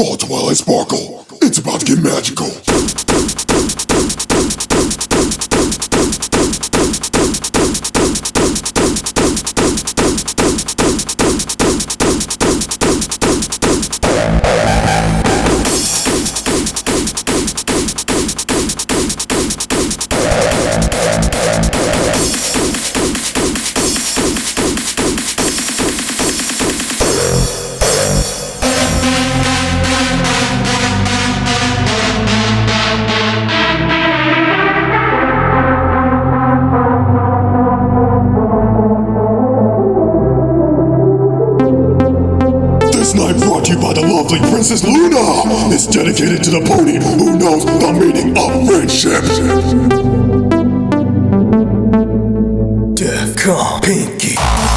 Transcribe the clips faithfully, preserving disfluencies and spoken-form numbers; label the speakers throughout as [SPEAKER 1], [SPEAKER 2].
[SPEAKER 1] Call Twilight Sparkle. It's about to get magical. Night brought to you by the lovely Princess Luna. It's dedicated to the pony who knows the meaning of friendship. Defcon Pinky.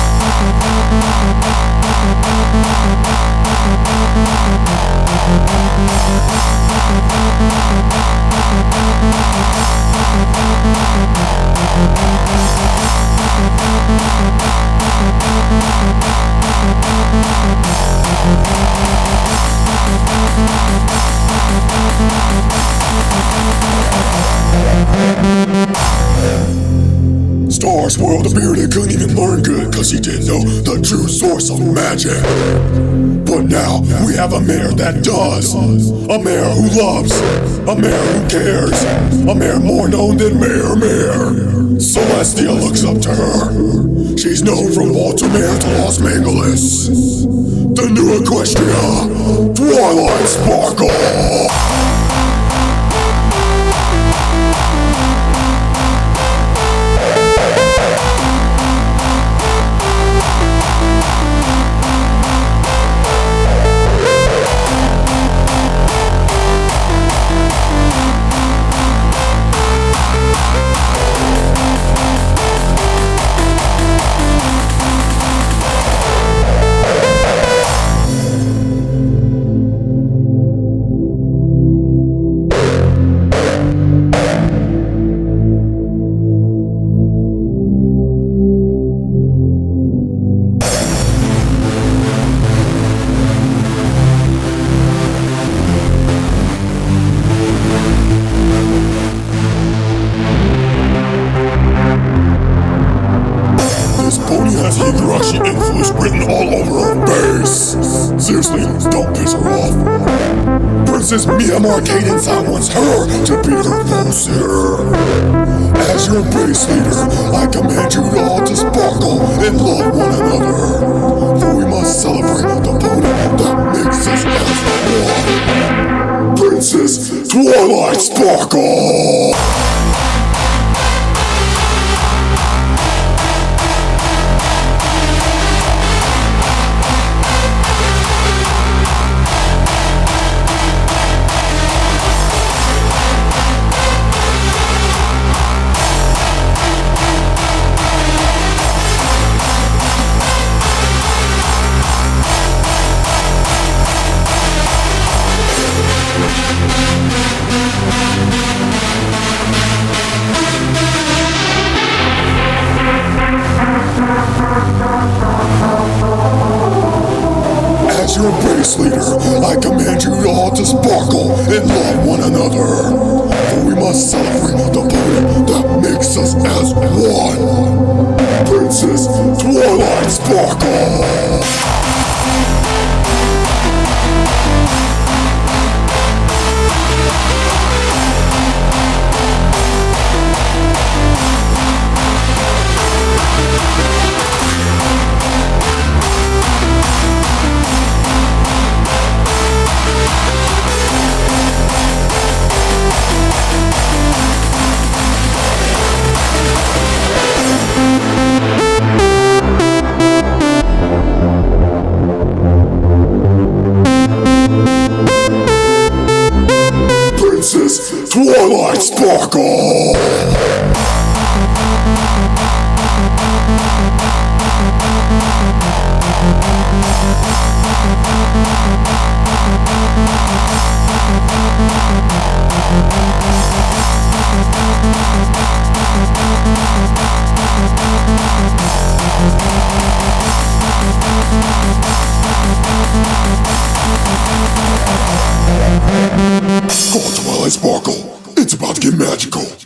[SPEAKER 1] Star spoiled the beard and couldn't even learn good cause he didn't know the true source of magic. But now we have a mayor that does. A mayor who loves. A mayor who cares. A mayor more known than Mayor Mayor. Celestia looks up to her. She's known from Baltimore to Los Angeles. The new Equestria, Twilight Sparkle. Has Higurashi influence written all over her face. Seriously, don't piss her off. Princess Miyamar Caden wants her to be her Voseer. As your base leader, I command you all to sparkle and love one another. For we must celebrate the pony that makes us as one. Princess Twilight Sparkle! As your base leader, I command you all to sparkle and love one another. For we must celebrate the pony that makes us as one. Princess Twilight Sparkle! Twilight Sparkle!
[SPEAKER 2] We'll be right back.
[SPEAKER 1] Come on, Twilight Sparkle. It's about to get magical.